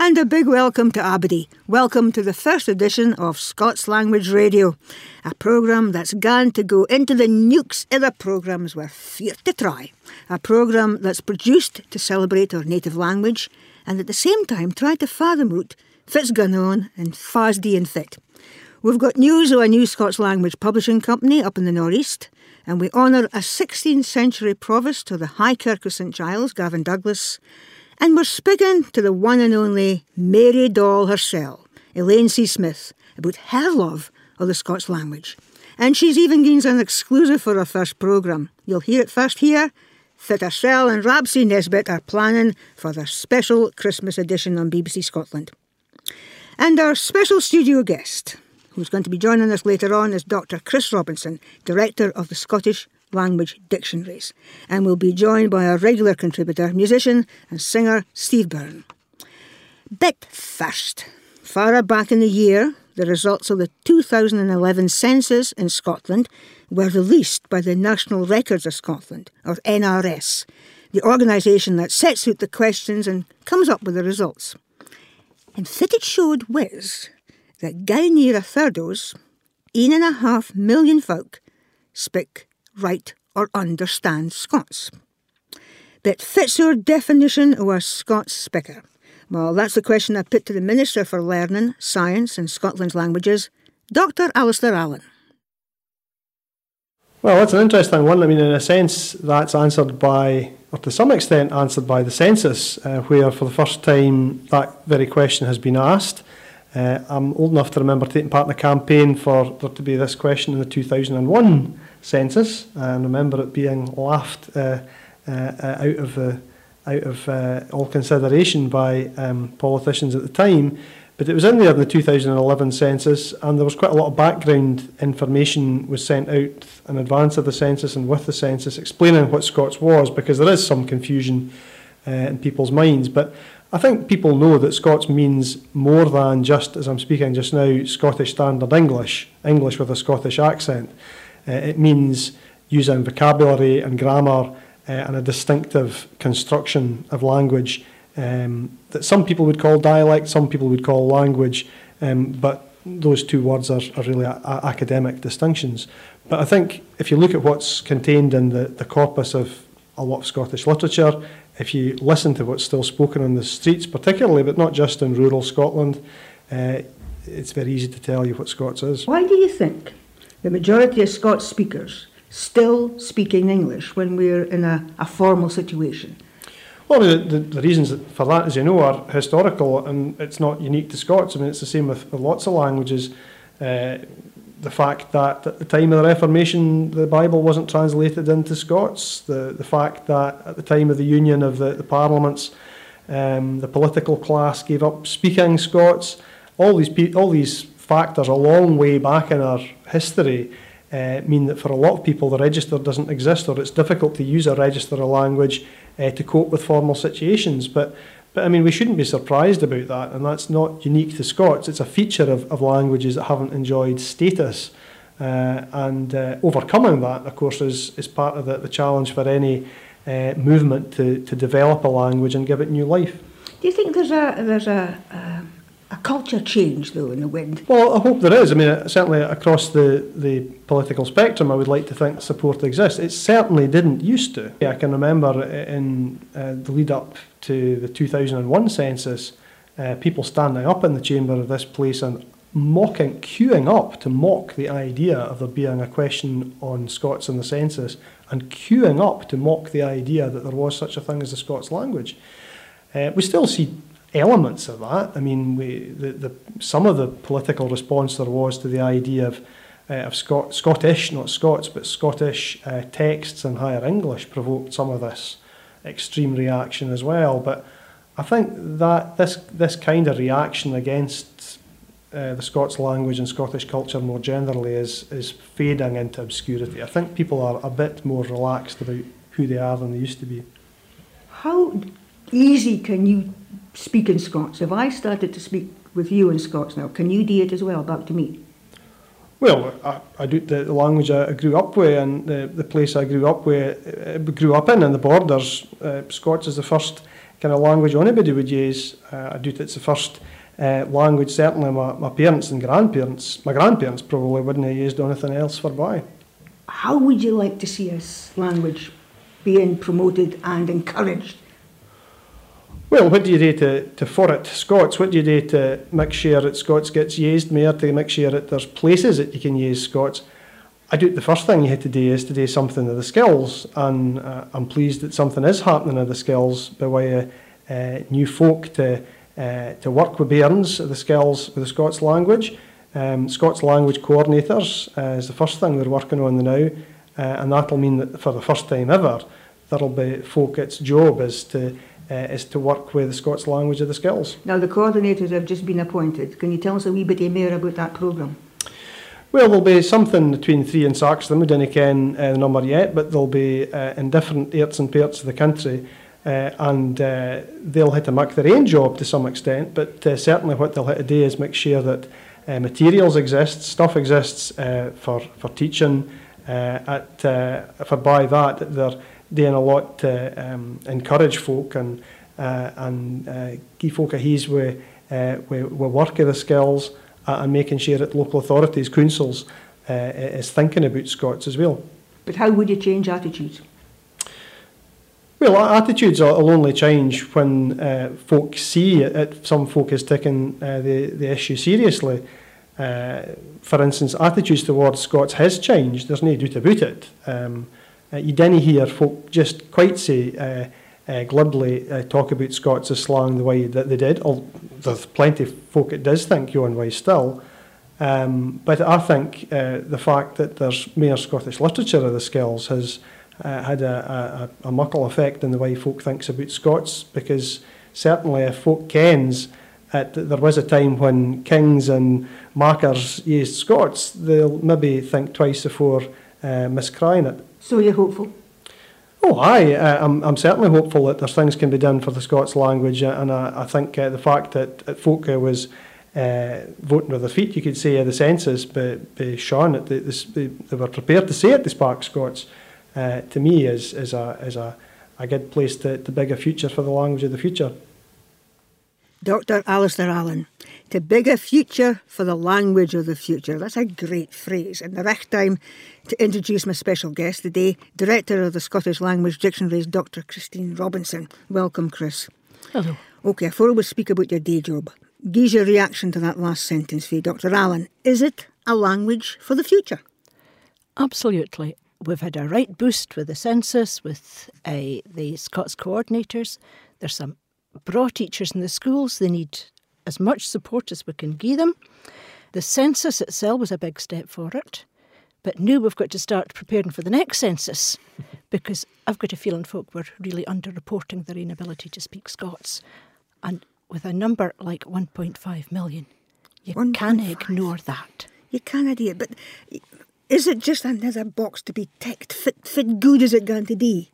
And a big welcome to Aberdeen. Welcome to the first edition of Scots Language Radio, a programme that's going to go into the nukes of the programmes we're feared to try. A programme that's produced to celebrate our native language and at the same time try to fathom out fit's going on and FASD and fit. We've got news of a new Scots language publishing company up in the northeast, and we honour a 16th century provost of the High Kirk of St Giles, Gavin Douglas. And we're speaking to the one and only Mary Doll herself, Elaine C. Smith, about her love of the Scots language. And she's even gained an exclusive for our first programme. You'll hear it first here. Fit Herself and Rabsy Nesbitt are planning for their special Christmas edition on BBC Scotland. And our special studio guest, who's going to be joining us later on, is Dr. Chris Robinson, Director of the Scottish Language Dictionaries, and we'll be joined by our regular contributor, musician and singer Steve Byrne. But first, far back in the year, the results of the 2011 census in Scotland were released by the National Records of Scotland, or NRS, the organisation that sets out the questions and comes up with the results. And it showed whiz that guy near a third of us, 1.5 million folk, speak, write or understand Scots. But fits our definition of a Scots speaker? Well, that's the question I put to the Minister for Learning, Science and Scotland's Languages, Dr. Alistair Allen. Well, that's an interesting one. I mean, in a sense, that's answered by, or to some extent answered by the census, where for the first time that very question has been asked. I'm old enough to remember taking part in a campaign for there to be this question in the 2001 census, and remember it being laughed out of all consideration by politicians at the time. But it was in there in the 2011 census, and there was quite a lot of background information was sent out in advance of the census and with the census explaining what Scots was, because there is some confusion in people's minds. But I think people know that Scots means more than just, as I'm speaking just now, Scottish Standard English, English with a Scottish accent. It means using vocabulary and grammar and a distinctive construction of language that some people would call dialect, some people would call language, but those two words are really academic distinctions. But I think if you look at what's contained in the corpus of a lot of Scottish literature, if you listen to what's still spoken on the streets particularly, but not just in rural Scotland, it's very easy to tell you what Scots is. Why do you think the majority of Scots speakers still speak in English when we're in a formal situation? Well, the reasons for that, as you know, are historical, and it's not unique to Scots. I mean, it's the same with lots of languages. The fact that at the time of the Reformation, the Bible wasn't translated into Scots, the fact that at the time of the union of the parliaments, the political class gave up speaking Scots. All these factors a long way back in our history mean that for a lot of people the register doesn't exist, or it's difficult to use a register of language to cope with formal situations. But I mean, we shouldn't be surprised about that, and that's not unique to Scots. It's a feature of languages that haven't enjoyed status, and overcoming that, of course, is part of the challenge for any movement to develop a language and give it new life. Do you think there's a culture change, though, in the wind? Well, I hope there is. I mean, certainly across the political spectrum, I would like to think support exists. It certainly didn't used to. I can remember in the lead up to the 2001 census, people standing up in the chamber of this place and queuing up to mock the idea of there being a question on Scots in the census, and queuing up to mock the idea that there was such a thing as the Scots language. We still see elements of that. I mean, some of the political response there was to the idea of Scottish, not Scots, but Scottish texts in higher English provoked some of this extreme reaction as well. But I think that this kind of reaction against the Scots language and Scottish culture more generally is fading into obscurity. I think people are a bit more relaxed about who they are than they used to be. How easy can you speak in Scots? If I started to speak with you in Scots now, can you do it as well, back to me? Well, I do the language I grew up with, and the place I grew up in, and the Borders. Scots is the first kind of language anybody would use. I do think it's the first language, certainly my parents and grandparents, my grandparents probably wouldn't have used anything else for by. How would you like to see this language being promoted and encouraged? Well, what do you do to forward Scots? What do you do to make sure that Scots gets used more, to make sure that there's places that you can use Scots? I do the first thing you had to do is to do something to the skills, and I'm pleased that something is happening to the skills by way of new folk to work with bairns of the skills with the Scots language. Scots language coordinators is the first thing they're working on now, and that'll mean that for the first time ever, there'll be folk, its job is to work with the Scots language of the skills. Now the coordinators have just been appointed. Can you tell us a wee bit more about that programme? Well, there'll be something between 3 and 6 of them. We don't ken the number yet, but they'll be in different areas and parts of the country, and they'll have to make their own job to some extent, but certainly what they'll have to do is make sure that materials exist, stuff exists for teaching, for by that they're doing a lot to encourage folk and give folk a he's with work of the skills, and making sure that local authorities, councils, is thinking about Scots as well. But how would you change attitudes? Well, attitudes will only change when folk see it. Some folk is taking the issue seriously. For instance, attitudes towards Scots has changed. There's no doubt about it. You didn't hear folk just quite say glibly talk about Scots as slang the way that they did. There's plenty of folk that does think yon way still. But I think the fact that there's more Scottish literature of the skills has had a muckle effect in the way folk thinks about Scots, because certainly if folk kens that there was a time when kings and makers used Scots, they'll maybe think twice before miscrying it. So you're hopeful? Oh, aye. I'm certainly hopeful that there's things can be done for the Scots language, and I think the fact that folk was voting with their feet, you could say, of the census, by showing that they were prepared to say it, the Spark Scots, to me is a good place to big a future for the language of the future. Dr. Alistair Allen, to big a future for the language of the future. That's a great phrase. And the right time to introduce my special guest today, Director of the Scottish Language Dictionaries, Dr. Christine Robinson. Welcome, Chris. Hello. OK, before we speak about your day job, give your reaction to that last sentence for you, Dr. Allen. Is it a language for the future? Absolutely. We've had a right boost with the census, with the Scots coordinators. There's some braw teachers in the schools. They need as much support as we can give them. The census itself was a big step for it. But now we've got to start preparing for the next census, because I've got a feeling folk were really underreporting their inability to speak Scots. And with a number like 1.5 million, you can't ignore that. You can't do it, but is it just another box to be ticked? Fit good is it going to be?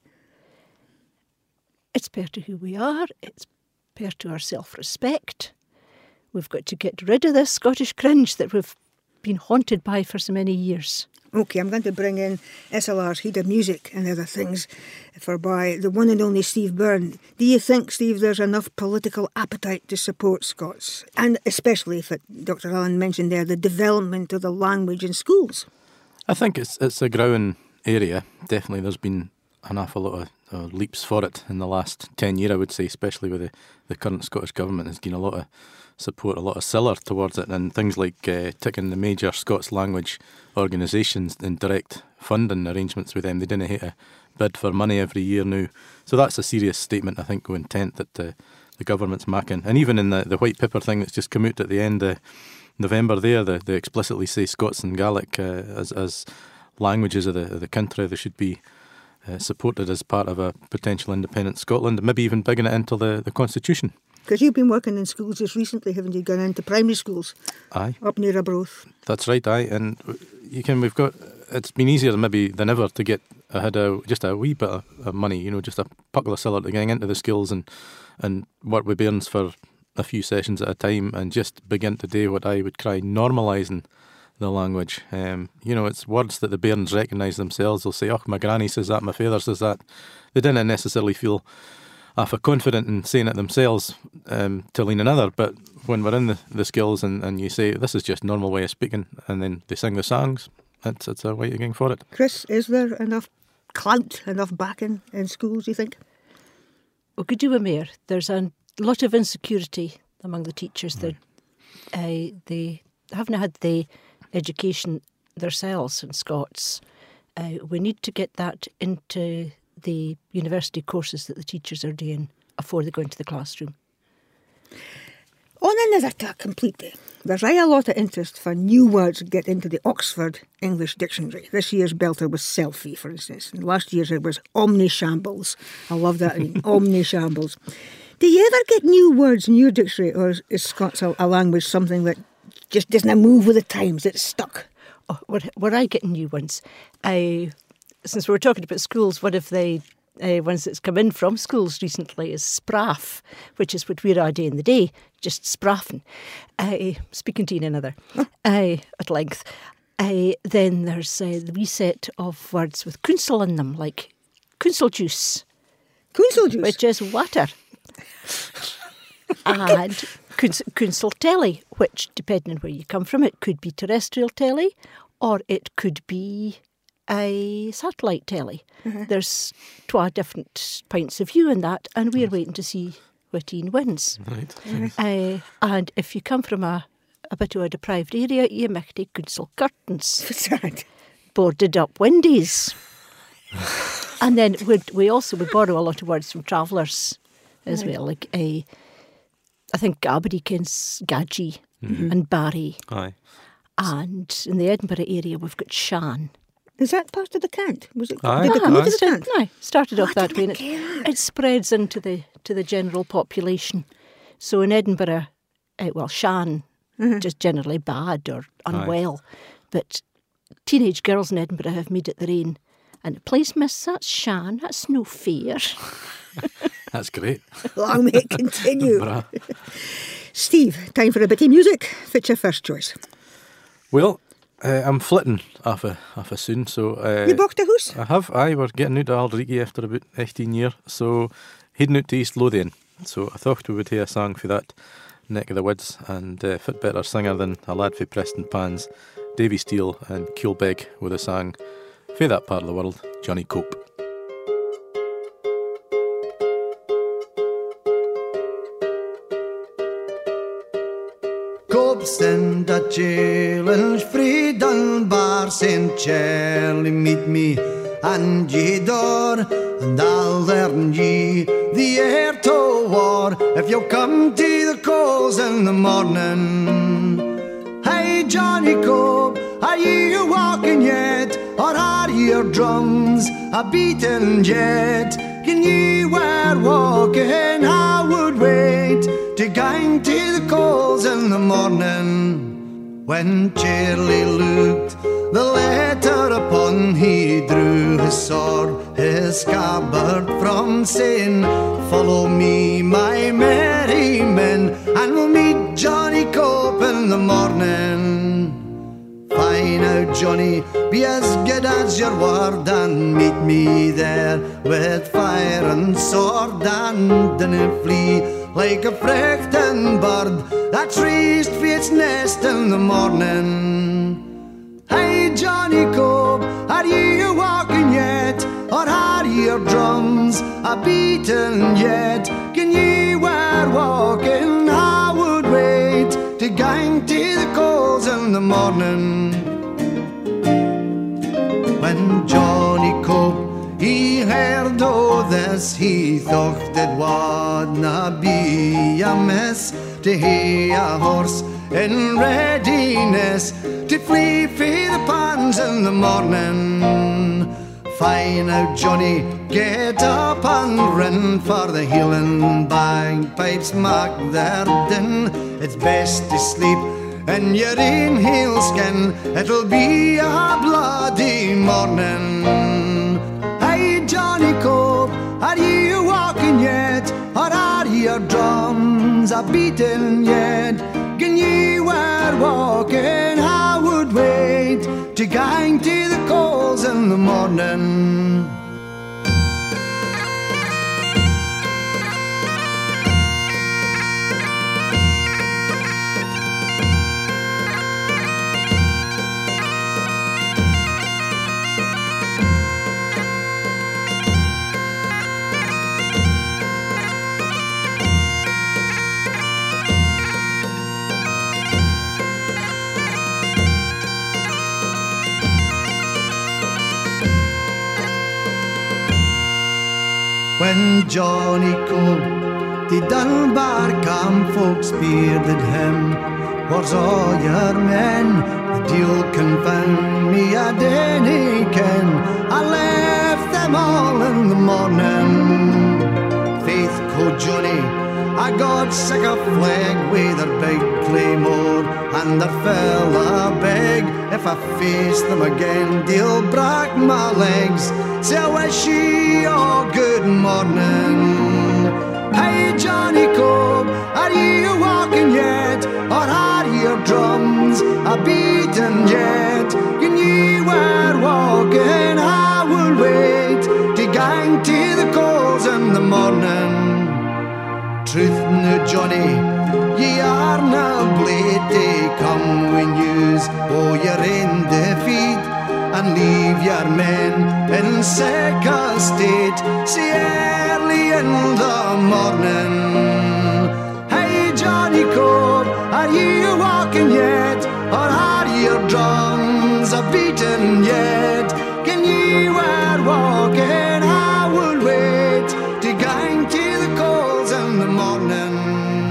It's part of who we are. It's part of our self-respect. We've got to get rid of this Scottish cringe that we've been haunted by for so many years. OK, I'm going to bring in SLR's Head of Music and other things for by the one and only Steve Byrne. Do you think, Steve, there's enough political appetite to support Scots? And especially, if Dr. Allen mentioned there, the development of the language in schools? I think it's a growing area. Definitely there's been an awful lot of leaps for it in the last 10 years, I would say, especially with the current Scottish Government. There's been a lot of support, a lot of siller towards it, and things like ticking the major Scots language organisations in direct funding arrangements with them. They didn't have to bid for money every year now. So that's a serious statement, I think, of intent that the government's making. And even in the white paper thing that's just come out at the end of November there, they explicitly say Scots and Gaelic as languages of the country, they should be supported as part of a potential independent Scotland, and maybe even bigging it into the Constitution. Because you've been working in schools just recently, haven't you? Gone into primary schools. Aye. Up near Arbroath. That's right, aye. And it's been easier than ever to get ahead of just a wee bit of money, just a puckle of siller to getting into the skills and work with bairns for a few sessions at a time and just begin to do what I would cry normalising the language. It's words that the bairns recognise themselves. They'll say, oh, my granny says that, my father says that. They didn't necessarily feel half confident in saying it themselves to lean another. But when we're in the skills and you say, this is just normal way of speaking, and then they sing the songs, it's a way of going for it. Chris, is there enough clout, enough backing in schools, do you think? Well, could do with more. There's a lot of insecurity among the teachers. That they haven't had the education themselves in Scots. We need to get that into the university courses that the teachers are doing before they go into the classroom. On another tack completely, there's a lot of interest for new words get into the Oxford English Dictionary. This year's belter was selfie, for instance, and last year's it was omnishambles. I love that, omnishambles. Do you ever get new words in your dictionary, or is Scots a language something that just doesn't move with the times, it's stuck? Oh, were I getting new ones? Since we were talking about schools, one of the ones that's come in from schools recently is spraff, which is what we're doing in the day, just spraffen. Speaking to another at length. Then there's the wee set of words with counsel in them, like counsel juice. Counsel juice? Which is water. And counsel telly, which, depending on where you come from, it could be terrestrial telly or it could be a satellite telly. There's 2 different points of view in that, and we're waiting to see what Ian wins. Right. And if you come from a bit of a deprived area, you might take counsel curtains. What's that? Boarded up windies. And then we borrow a lot of words from travellers as well, like I think Aberdeen kens Gadgie and Barry. Aye. And in the Edinburgh area we've got Shan. Is that part of the cant? Was it? Aye. Did it come into the cant? No, started off that way, and that. it spreads into the general population. So in Edinburgh, Shan, just generally bad or unwell, but teenage girls in Edinburgh have made it their own. And please, miss, that's Shan, that's no fair. That's great. Long may it continue. Bra. Steve, time for a bit of music. What's your first choice? Well, I'm flitting off a soon, so... You booked a house? I have, we're getting out of Aldrigi after about 18 years, so heading out to East Lothian. So I thought we would hear a song for that neck of the woods, and fit better singer than a lad for Preston Pans, Davy Steele and Keelbeg with a song for that part of the world, Johnny Cope. Send a challenge free Dunbar, St. Charlie, meet me and ye door, and I'll learn ye the air to war if you'll come to the calls in the morning. Hey Johnny Cope, are you walking yet, or are your drums a beating yet? Can you were walking, I would wait to gang to the calls in the morning. When Charlie looked the letter upon, he drew his sword, his scabbard from, saying, follow me, my merry men, and we'll meet Johnny Cope in the morning. Fine out, Johnny, be as good as your word, and meet me there with fire and sword, and dinna flee like a frightened bird that's raised for its nest in the morning. Hey Johnny Cope, are you walking yet, or are your drums a beating yet? Can you were walking, I would wait to gang to the calls in the morning. When Johnny Cope he heard all this, he thought it wadna be amiss to hear a horse in readiness to flee for the pans in the morning. Fine out, Johnny, get up and run, for the heeling bagpipes mark their din. It's best to sleep in your own heelskin, it'll be a bloody morning. Hey Johnny Cope, are you walking yet, or are your drums a beating yet? Can you were walking, I would wait to gang to the calls in the morning. Johnny Cope, the Dunbar camp folks bearded him. Where's all your men? The deal confound me, I didn't ken. I left them all in the morning. Faith, co Johnny, I got sick of flag with their big claymore, and their fella beg, if I face them again, they'll break my legs. So I wish you all good morning. Hey Johnny Cope, are you walking yet, or are your drums a beating yet? When you were walking, I will wait to gang to the calls in the morning. Truth now, Johnny, ye are na blade to come when yous oh you're in defeat, and leave your men in sick a state so early in the morning. Hey Johnny Cope, are you walking yet, or are your drums a beating yet? Can you are walking, I will wait to gang to the calls in the morning.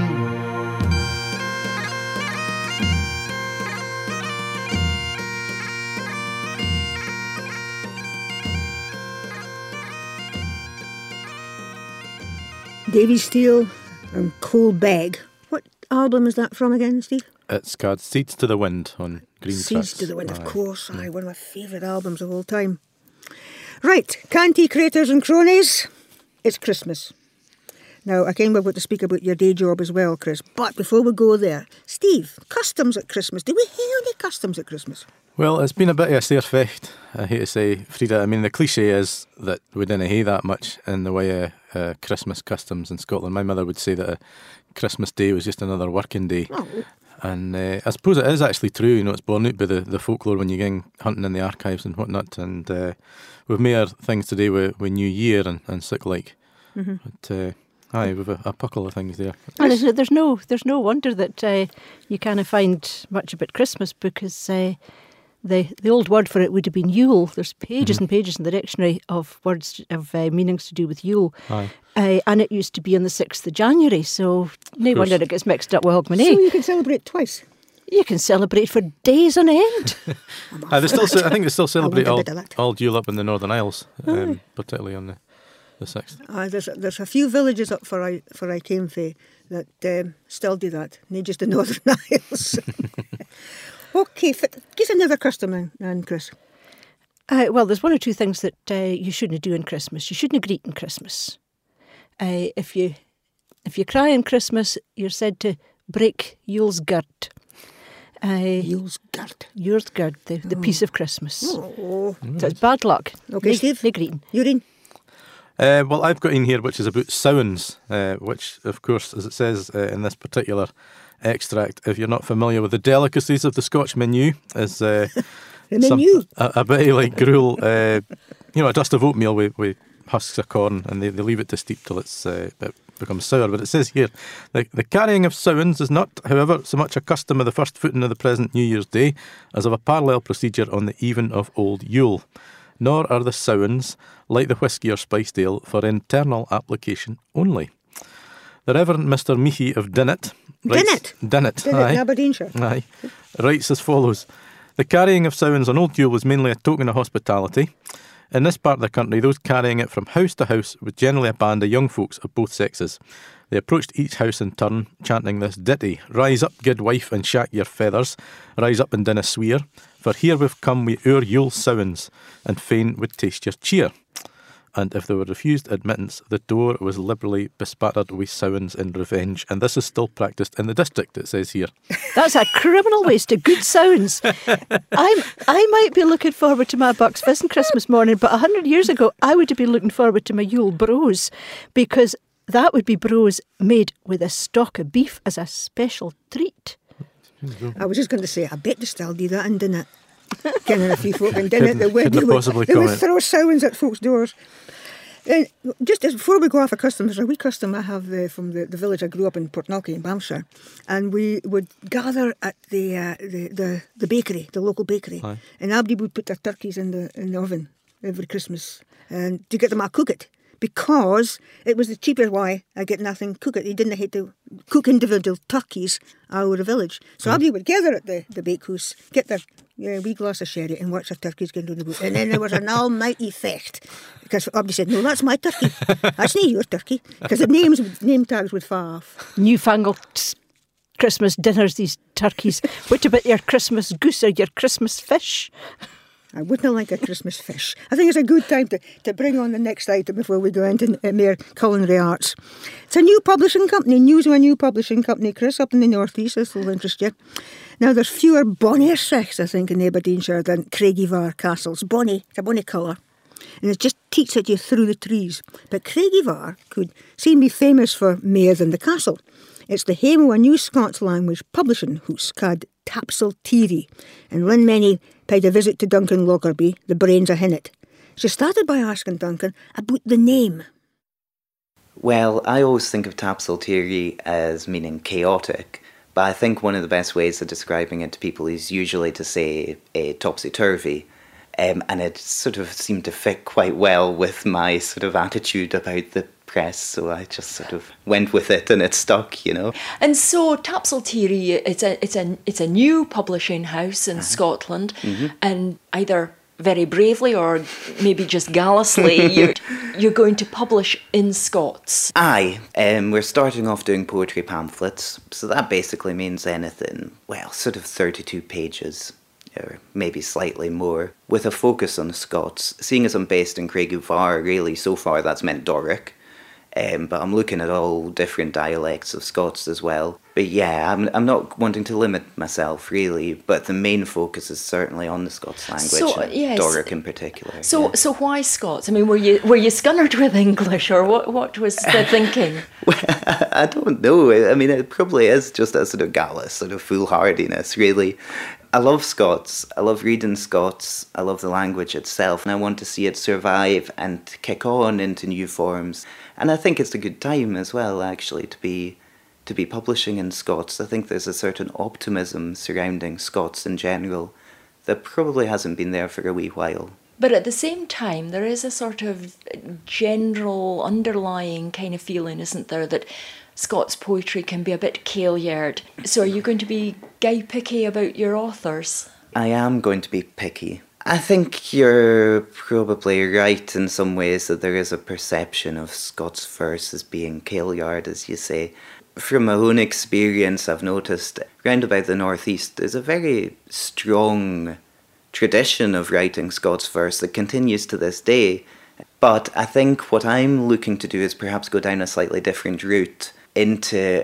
Davy Steele and Cole Begg. What album is that from again, Steve? It's called Seeds to the Wind on Green Seeds Tracks. to the Wind, of Aye. course. Aye, one of my favourite albums of all time. Right, Canty Craters and Cronies. It's Christmas. Now, again, we've got to speak about your day job as well, Chris. But before we go there, Steve, customs at Christmas. Do we have any customs at Christmas? Well, it's been a bit of a sore fecht, I hate to say, Frida. I mean, the cliche is that we didn't hae that much in the way of Christmas customs in Scotland. My mother would say that a Christmas Day was just another working day. Oh. And I suppose it is actually true, you know, it's borne out by the folklore when you go hunting in the archives and whatnot. And we've more things to do with New Year and sick like. Mm-hmm. But aye, we've a couple of things there. And there's no wonder that you can't find much about Christmas, because the old word for it would have been Yule. There's pages and pages in the dictionary of words of meanings to do with Yule. Aye. And it used to be on the 6th of January, so no wonder it gets mixed up with Hogmanay. So you can celebrate twice. You can celebrate for days on end. I think they still celebrate I want a bit of that. all Yule up in the Northern Isles, particularly on the 6th. There's a few villages up for I came fae that still do that, not just the Northern Isles. Okay, give another custom then, Chris. Well, there's one or two things that you shouldn't do in Christmas. You shouldn't greet in Christmas. If you cry in Christmas, you're said to break Yule's gird. Yule's gird. Yule's gird, the piece of Christmas. Oh. So it's bad luck. Okay, Steve. No greeting. Urine. Well, I've got in here which is about sowens, which, of course, as it says in this particular extract, if you're not familiar with the delicacies of the Scotch menu, is The menu. a bit like gruel, a dust of oatmeal with husks of corn, and they leave it to steep till it becomes sour. But it says here, the carrying of sowens is not, however, so much a custom of the first footing of the present New Year's Day as of a parallel procedure on the even of Old Yule. Nor are the sowens, like the whisky or spiced ale, for internal application only. The Reverend Mr. Meachie of Dinnet writes, Dinnet, aye, Aberdeenshire. aye, writes as follows. The carrying of sowens on Old Yule was mainly a token of hospitality. In this part of the country, those carrying it from house to house was generally a band of young folks of both sexes. They approached each house in turn, chanting this ditty: "Rise up, good wife, and shack your feathers. Rise up and dinna swear. For here we've come wi' our Yule sowens, and fain would taste your cheer." And if they were refused admittance, the door was liberally bespattered with sowens in revenge. And this is still practised in the district, it says here. That's a criminal waste of good sounds. I might be looking forward to my Bucks Fizz on Christmas morning, but 100 years ago, I would have been looking forward to my Yule Bros, because that would be bros made with a stock of beef as a special treat. I was just going to say, I bet they still do that in Dinnet. Getting a few folk in Dinnet that would, couldn't possibly they would comment. throw sowens at folks' doors. Just before we go off a custom, there's a wee custom I have from the village I grew up in, Portnulky in Banffshire, and we would gather at the bakery, the local bakery, Aye. and everybody would put their turkeys in the oven every Christmas, and to get them to cook it, because it was the cheapest way. I get nothing cook it. He didn't have to cook individual turkeys out of the village. So everybody would gather at the bakehouse, get their wee glass of sherry and watch their turkeys going down the boat. And then there was an almighty fecht. Because everybody said, no, that's my turkey. That's not your turkey. Because the name tags would fall off. Newfangled Christmas dinners, these turkeys. What about your Christmas goose or your Christmas fish? I wouldn't like a Christmas fish. I think it's a good time to bring on the next item before we go into more culinary arts. It's a new publishing company, news of a new publishing company, Chris, up in the northeast. This will interest you. Now, there's fewer bonnier sects, I think, in Aberdeenshire than Craigievar Castles. Bonny, it's a bonny colour. And it just teaks at you through the trees. But Craigievar could seem to be famous for more than the castle. It's the home of a new Scots language publishing house called Tapsell Teary. And when many paid a visit to Duncan Lockerbie, the brains of it. She started by asking Duncan about the name. Well, I always think of Tapsell Teary as meaning chaotic, but I think one of the best ways of describing it to people is usually to say topsy-turvy. And it sort of seemed to fit quite well with my sort of attitude about the press, so I just sort of went with it and it stuck, you know. And so Tapsell Teary, it's a new publishing house in Scotland, and either very bravely or maybe just callously, you're going to publish in Scots. Aye, we're starting off doing poetry pamphlets, so that basically means anything, well, sort of 32 pages. Or maybe slightly more, with a focus on Scots. Seeing as I'm based in Craigievar, really, so far that's meant Doric. But I'm looking at all different dialects of Scots as well. But yeah, I'm not wanting to limit myself, really, but the main focus is certainly on the Scots language, So, yes. Doric in particular. So why Scots? I mean, were you scunnered with English, or what was the thinking? Well, I don't know. I mean, it probably is just a sort of gallus, sort of foolhardiness, really. I love Scots. I love reading Scots. I love the language itself, and I want to see it survive and kick on into new forms. And I think it's a good time as well, actually, to be publishing in Scots. I think there's a certain optimism surrounding Scots in general that probably hasn't been there for a wee while. But at the same time, there is a sort of general underlying kind of feeling, isn't there, that Scots poetry can be a bit Kailyard. So are you going to be guy picky about your authors? I am going to be picky. I think you're probably right in some ways that there is a perception of Scots verse as being Kailyard, as you say. From my own experience, I've noticed round about the northeast there's a very strong tradition of writing Scots verse that continues to this day. But I think what I'm looking to do is perhaps go down a slightly different route into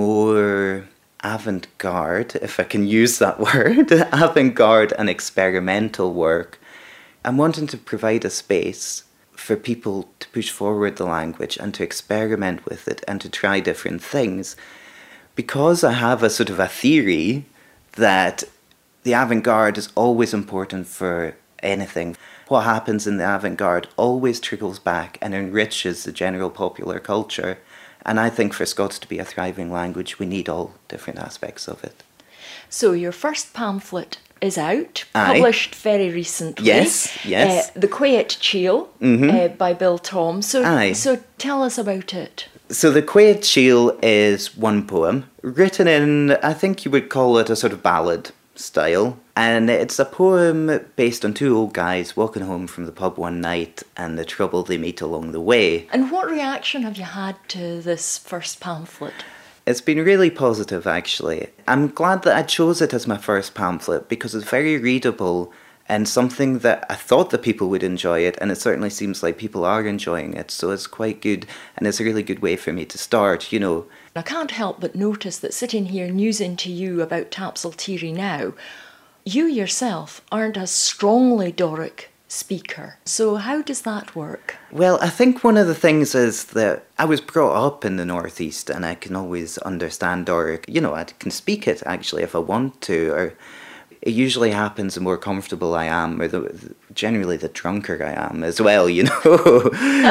more avant-garde, if I can use that word, avant-garde and experimental work. I'm wanting to provide a space for people to push forward the language and to experiment with it and to try different things. Because I have a sort of a theory that the avant-garde is always important for anything. What happens in the avant-garde always trickles back and enriches the general popular culture. And I think for Scots to be a thriving language, we need all different aspects of it. So your first pamphlet is out, Aye. published very recently. Yes. The Quiet Chiel by Bill Tom. So tell us about it. So The Quiet Chiel is one poem, written in, I think you would call it a sort of ballad style. And it's a poem based on two old guys walking home from the pub one night and the trouble they meet along the way. And what reaction have you had to this first pamphlet? It's been really positive, actually. I'm glad that I chose it as my first pamphlet because it's very readable and something that I thought that people would enjoy it, and it certainly seems like people are enjoying it, so it's quite good, and it's a really good way for me to start, you know. I can't help but notice that sitting here musing to you about Tapsell Teary now, you yourself aren't a strongly Doric speaker. So how does that work? Well, I think one of the things is that I was brought up in the northeast and I can always understand Doric. You know, I can speak it actually if I want to, or it usually happens the more comfortable I am, or generally the drunker I am as well, you know.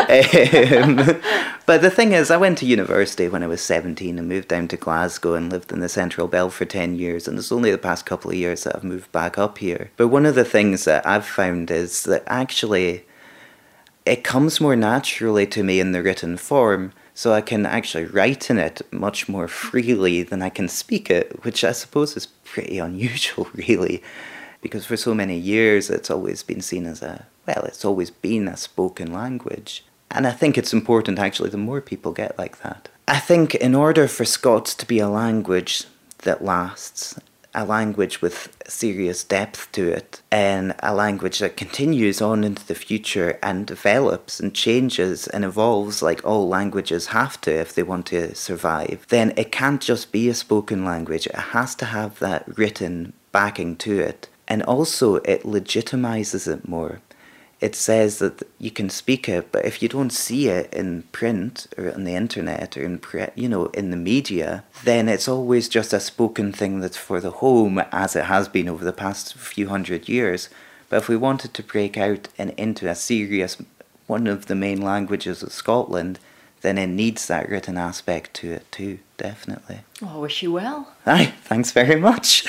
But the thing is, I went to university when I was 17 and moved down to Glasgow and lived in the Central Belt for 10 years, and it's only the past couple of years that I've moved back up here. But one of the things that I've found is that actually it comes more naturally to me in the written form, so I can actually write in it much more freely than I can speak it, which I suppose is pretty unusual, really, because for so many years it's always been seen as it's always been a spoken language. And I think it's important, actually, the more people get like that. I think in order for Scots to be a language that lasts, a language with serious depth to it, and a language that continues on into the future and develops and changes and evolves like all languages have to if they want to survive, then it can't just be a spoken language. It has to have that written backing to it. And also it legitimizes it more. It says that you can speak it, but if you don't see it in print or on the internet or in the media, then it's always just a spoken thing that's for the home, as it has been over the past few hundred years. But if we wanted to break out and into a serious, one of the main languages of Scotland, then it needs that written aspect to it too, definitely. Oh, I wish you well. Aye, thanks very much.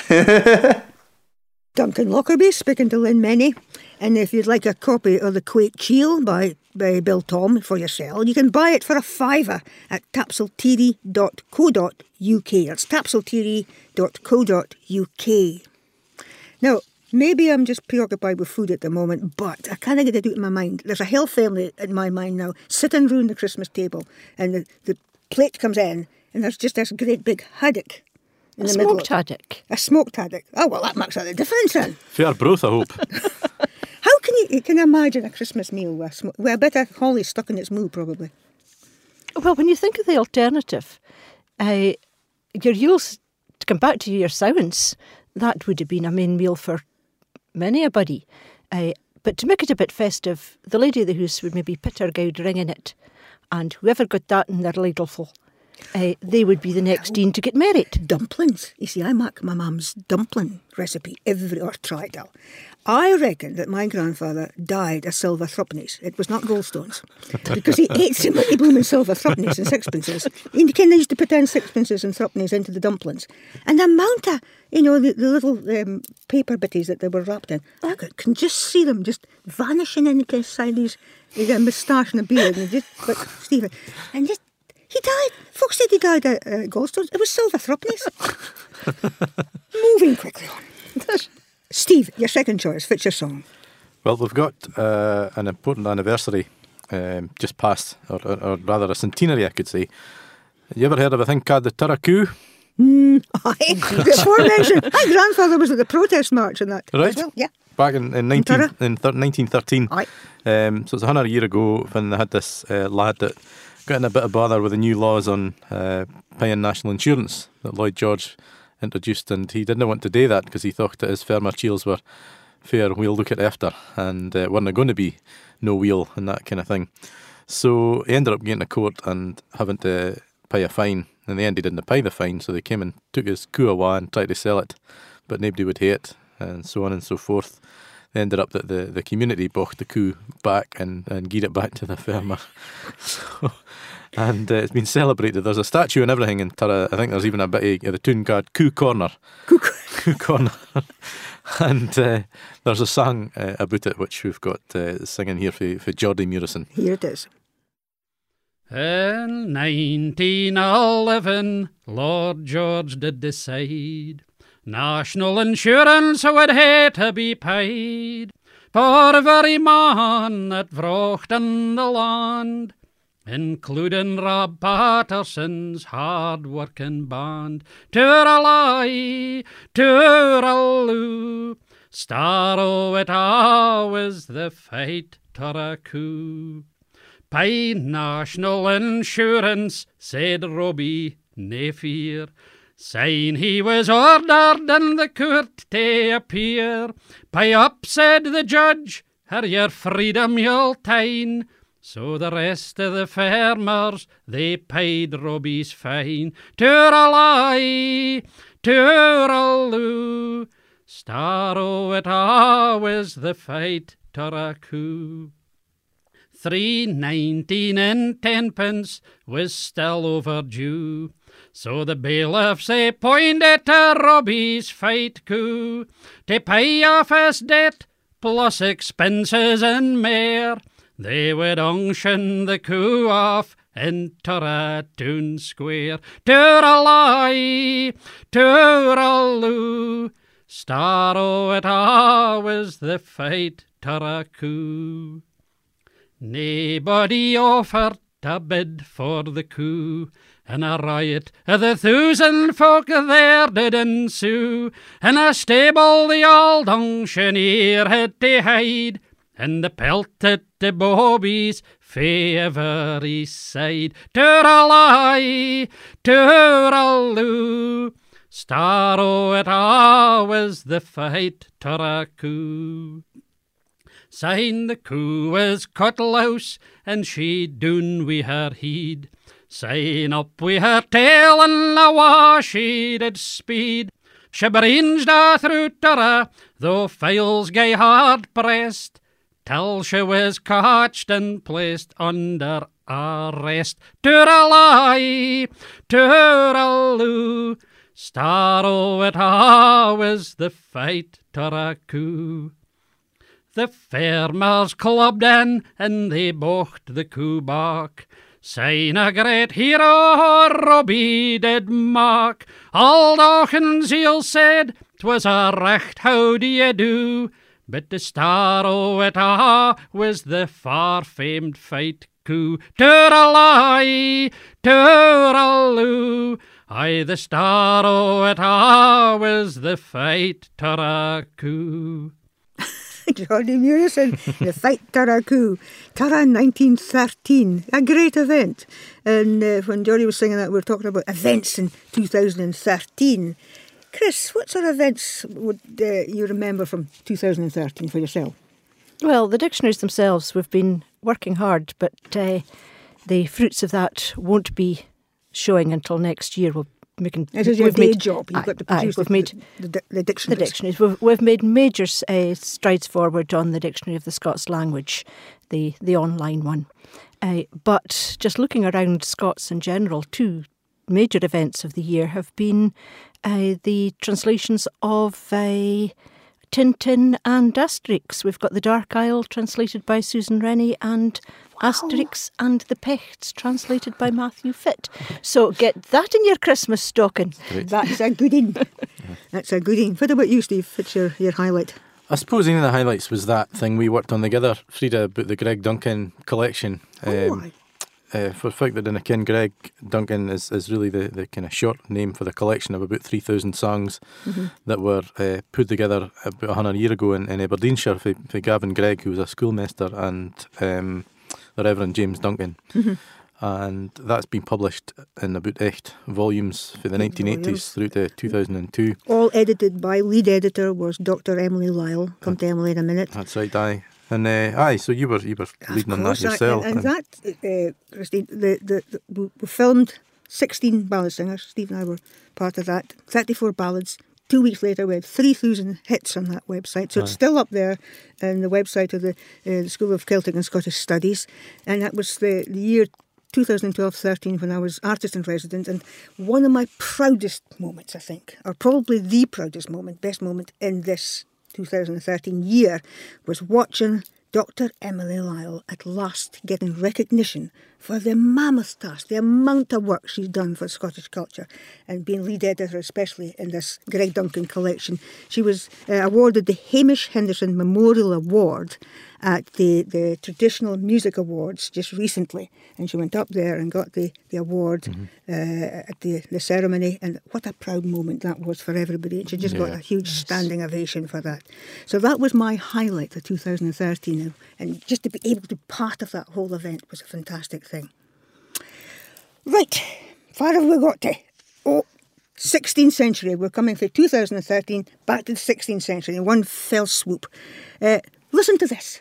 Duncan Lockerbie speaking to Lynn Menny. And if you'd like a copy of The Quake Chiel by Bill Tom for yourself, you can buy it for a £5 at tapselteary.co.uk. That's tapselteary.co.uk. Now, maybe I'm just preoccupied with food at the moment, but I can't get it out of my mind. There's a health family in my mind now, sitting round the Christmas table, and the plate comes in, and there's just this great big haddock. A smoked haddock. A smoked haddock. Oh, well, that makes all the difference then. Fair broth, I hope. How can you imagine a Christmas meal with a bit of holly stuck in its moo, probably? Well, when you think of the alternative, your Yules, to come back to your Sowens, that would have been a main meal for many a buddy. But to make it a bit festive, the lady of the house would maybe pit her gowd ring in it, and whoever got that in their ladleful, they would be the next dean to get married. Dumplings. You see, I make my mum's dumpling recipe or tried it. I reckon that my grandfather died of silver threepennies. It was not goldstones. Because he ate so many blooming silver threepennies and sixpences. He kind of used to put in sixpences and threepennies into the dumplings. And the amount of, the little paper bitties that they were wrapped in, I can just see them just vanishing inside his moustache and a beard. And Stephen, and just, he died. Folks said he died of gallstones. It was silver threepennies. Moving quickly on. Steve, your second choice. What's your song? Well, we've got an important anniversary just past, or rather a centenary, I could say. You ever heard of a thing called the Turraku? Before mentioned, my grandfather was at the protest march and that. Right. As well. Yeah. Back in 1913. Aye. So it's 100 years ago when they had this lad that got in a bit of bother with the new laws on paying national insurance that Lloyd George introduced, and he didn't want to do that because he thought that his farmer chiels were fair wheel look at after and weren't going to be no wheel and that kind of thing. So he ended up getting to court and having to pay a fine. In the end he didn't pay the fine, so they came and took his coo away and tried to sell it, but nobody would hear it, and so on and so forth. They ended up that the community bought the coo back and gave it back to the farmer. And it's been celebrated. There's a statue and everything in Turra. I think there's even a bit of the tune called Coo Corner. Coo Corner. And there's a song about it which we've got singing here for Geordie Murison. Here it is. In 1911, Lord George did decide national insurance would hae to be paid for every man that vrocht in the land, including Rob Patterson's hard-working band. Tooralai, tooraloo, star o' it always the fight Turraku. Pay national insurance, said Robbie, nae fear, saying he was ordered in the court to appear. Pay up, said the judge, or your freedom you'll ta'en. So the rest of the farmers, they paid Robbie's fine. Tooralai, tooraloo, star o' it always the fight Turraku. 3.19 and 10 pence was still overdue, so the bailiffs appointed to Robbie's fight coo to pay off his debt plus expenses and more. they would unction the coo off into a town square. Tooralai, tooraloo, star o' it a was the fight Turacoo. Naebody offered a bid for the coo, and a riot of the 1,000 folk there did ensue. In a stable the old auctioneer had to hide, and the pelted the bobbies fae every side. Tooralai, tooraloo, star o' it a was the fight Turacoo. Syne the coo was cutlouse, and she doon wi' her heed. Syne up wi' her tail, and awa she did speed. She branged a through Turra, though files gae hard pressed, till she was catched and placed under arrest. Tooralai, tooraloo, star o' it a was the fight Turacoo. The farmers clubbed in, and they bocht the coo back. Syne a great hero Robbie did mark. All Dawkins he'll said, 'twas a recht how do ye do, but the star o' it a was the far-famed fight coo. Tooralai, tooraloo, aye, the star o' it a was the fight Turacoo. Johnny Murison, the fight Turacoo, Turra 1913, a great event. And when Johnny was singing that, we were talking about events in 2013. Chris, what sort of events would you remember from 2013 for yourself? Well, the dictionaries themselves, we've been working hard, but the fruits of that won't be showing until next year. It is your day job. You've got to produce the dictionaries. The dictionaries. We've made major strides forward on the Dictionary of the Scots Language, the online one. But just looking around Scots in general, two major events of the year have been the translations of Tintin and Asterix. We've got The Dark Isle translated by Susan Rennie, and Asterix and the Pechts translated by Matthew Fitt. So get that in your Christmas stocking. Great. That's a good one. That's a good one. What about you, Steve? What's your highlight? I suppose one of the highlights was that thing we worked on together, Frida, about the Greg Duncan collection. For folk that didn't ken, Greg Duncan is really the kind of short name for the collection of about 3,000 songs that were put together about 100 years ago in Aberdeenshire for Gavin Gregg, who was a schoolmaster, and the Reverend James Duncan. And that's been published in about 8 volumes for the 1980s through to 2002. All edited by, lead editor was Dr. Emily Lyle. Come to Emily in a minute. That's right, aye. And so you were leading on that yourself. And that, Christine, we filmed 16 ballad singers. Steve and I were part of that. 34 ballads. 2 weeks later, we had 3,000 hits on that website. So it's still up there on the website of the School of Celtic and Scottish Studies. And that was the year 2012-13 when I was artist in residence. And one of my proudest moments, I think, or probably the proudest moment, best moment in this 2013 year, was watching Dr. Emily Lyle at last getting recognition for the mammoth task, the amount of work she's done for Scottish culture, and being lead editor especially in this Greg Duncan collection. She was awarded the Hamish Henderson Memorial Award at the Traditional Music Awards just recently, and she went up there and got the award at the ceremony, and what a proud moment that was for everybody, and she just got a huge standing ovation for that. So that was my highlight of 2013, and just to be able to be part of that whole event was a fantastic thing. Right, far have we got to? 16th century. We're coming through 2013 back to the 16th century in one fell swoop. Listen to this.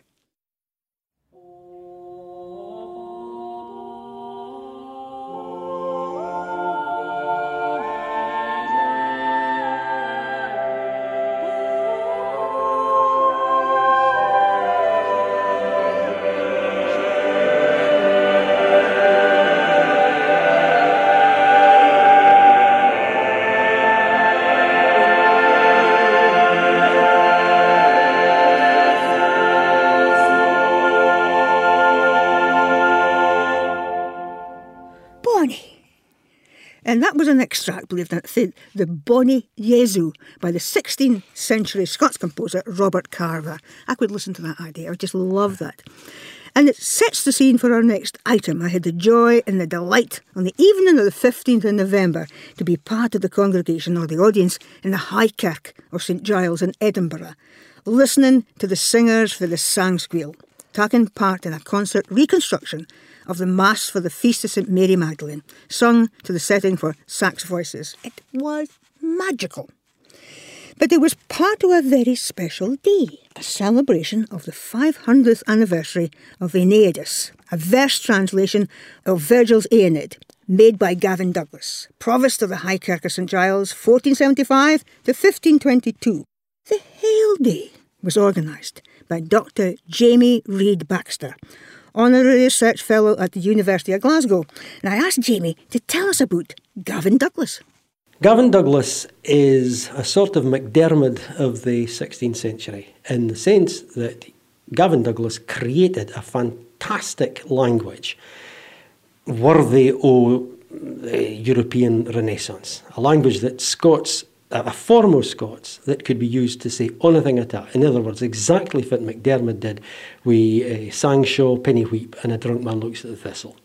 was an extract, believe it or not, the Bonnie Jesu by the 16th century Scots composer Robert Carver. I could listen to that idea. I just love that. And it sets the scene for our next item. I had the joy and the delight on the evening of the 15th of November to be part of the congregation or the audience in the High Kirk of St Giles in Edinburgh, listening to the singers for the Sangsquiel, taking part in a concert reconstruction of the Mass for the Feast of St Mary Magdalene, sung to the setting for sax voices. It was magical. But it was part of a very special day, a celebration of the 500th anniversary of Aeneidus, a verse translation of Virgil's Aeneid, made by Gavin Douglas, Provost of the High Kirk of St Giles, 1475 to 1522. The Hail Day was organised by Dr. Jamie Reid Baxter, Honorary Research Fellow at the University of Glasgow. And I asked Jamie to tell us about Gavin Douglas. Gavin Douglas is a sort of McDermott of the 16th century in the sense that Gavin Douglas created a fantastic language worthy of the European Renaissance, a language that Scots, a foremost Scots, that could be used to say anything at all. In other words, exactly what McDermott did with Sangshaw, Pennywheep and A Drunk Man Looks at the Thistle.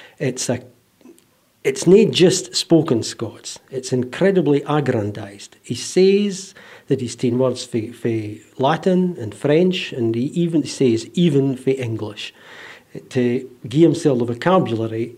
It's not just spoken Scots, it's incredibly aggrandised. He says that he's taken words for Latin and French, and he even says even for English, to give himself a vocabulary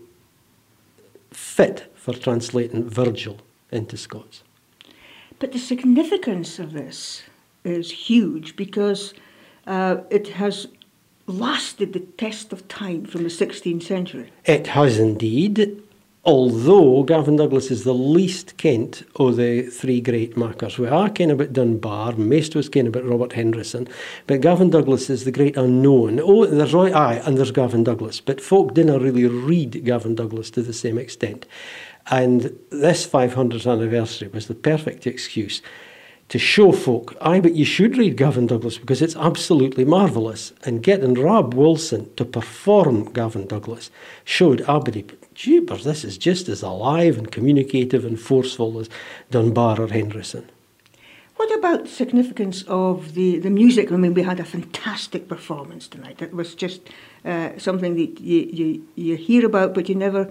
fit for translating Virgil into Scots. But the significance of this is huge because it has lasted the test of time from the 16th century. It has indeed. Although Gavin Douglas is the least kent of the three great makers. We are ken about Dunbar, most was ken about Robert Henryson, but Gavin Douglas is the great unknown. Oh, there's Roy Aye, and there's Gavin Douglas, but folk didn't really read Gavin Douglas to the same extent. And this 500th anniversary was the perfect excuse to show folk, aye, but you should read Gavin Douglas because it's absolutely marvellous. And getting Rob Wilson to perform Gavin Douglas showed everybody, jeepers, this is just as alive and communicative and forceful as Dunbar or Henryson. What about the significance of the music? I mean, we had a fantastic performance tonight. It was just something that you hear about, but you never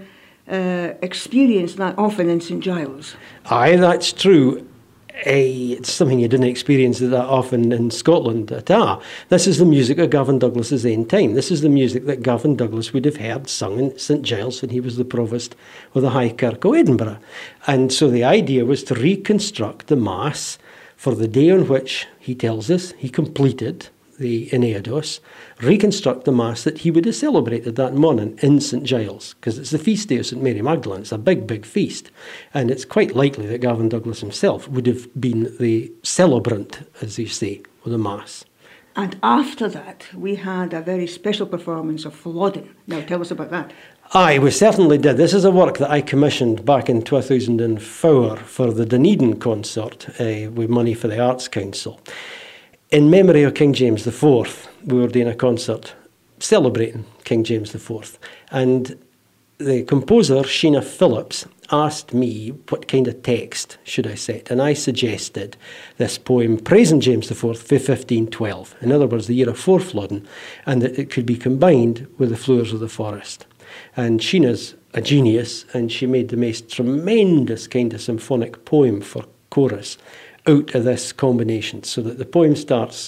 experience that often in St Giles. Aye, that's true. It's something you didn't experience that often in Scotland at all. This is the music of Gavin Douglas's own time. This is the music that Gavin Douglas would have heard sung in St Giles when he was the Provost of the High Kirk of Edinburgh. And so the idea was to reconstruct the Mass for the day on which, he tells us, he completed the Aeneidus, reconstruct the Mass that he would have celebrated that morning in St Giles, because it's the feast day of St Mary Magdalene. It's a big, big feast. And it's quite likely that Gavin Douglas himself would have been the celebrant, as you say, of the Mass. And after that, we had a very special performance of Flodden. Now, tell us about that. Aye, we certainly did. This is a work that I commissioned back in 2004 for the Dunedin concert with money for the Arts Council. In memory of King James IV, we were doing a concert celebrating King James IV. And the composer, Sheena Phillips, asked me what kind of text should I set. And I suggested this poem praising James IV for 1512. In other words, the year of Flodden, and that it could be combined with the Flowers of the Forest. And Sheena's a genius, and she made the most tremendous kind of symphonic poem for chorus out of this combination, so that the poem starts,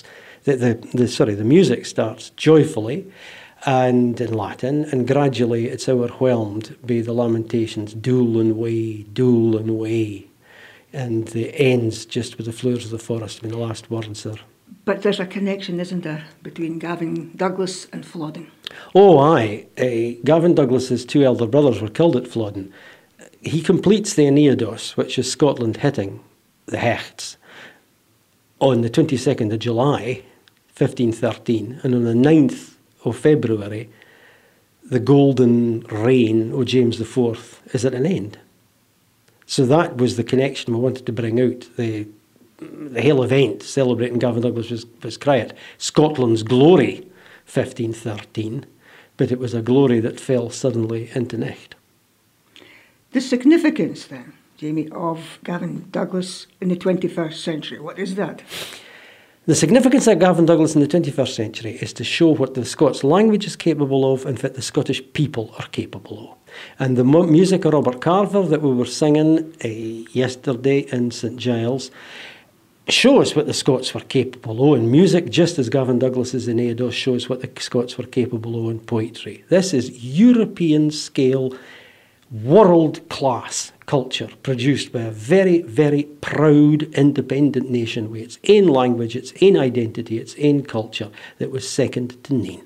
the music starts joyfully and in Latin, and gradually it's overwhelmed by the lamentations, dool and way, and the ends just with the Flowers of the Forest. I mean, the last words are. But there's a connection, isn't there, between Gavin Douglas and Flodden? Oh, aye. Gavin Douglas's two elder brothers were killed at Flodden. He completes the Aeneidus, which is Scotland hitting the Hechts, on the 22nd of July, 1513, and on the 9th of February, the golden reign of James IV is at an end. So that was the connection we wanted to bring out. The whole event celebrating Gavin Douglas was quiet. Scotland's glory, 1513, but it was a glory that fell suddenly into night. The significance, then, Jamie, of Gavin Douglas in the 21st century. What is that? The significance of Gavin Douglas in the 21st century is to show what the Scots language is capable of and what the Scottish people are capable of. And the music of Robert Carver that we were singing yesterday in St Giles shows what the Scots were capable of in music, just as Gavin Douglas's Aeneid shows what the Scots were capable of in poetry. This is European scale, world-class culture produced by a very, very proud, independent nation with its own language, its own identity, its own culture that was second to none.